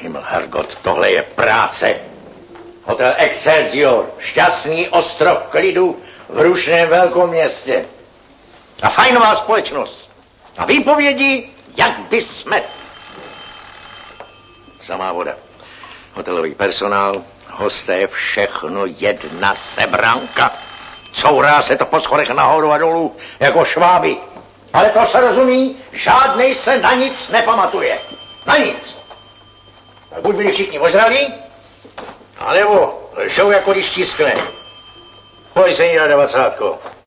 Himmelherrgott, tohle je práce. Hotel Excelsior, šťastný ostrov klidu v rušném velkoměstě. A fajnová společnost. A výpovědi, jak by jsme. Samá voda. Hotelový personál, hosté, všechno jedna sebranka. Courá se to po schodech nahoru a dolů, jako šváby. Ale to se rozumí, žádnej se na nic nepamatuje. Na nic. Tak buď byli všichni ožralí, anebo šou jako když tiskne. Pojď se jí na 20.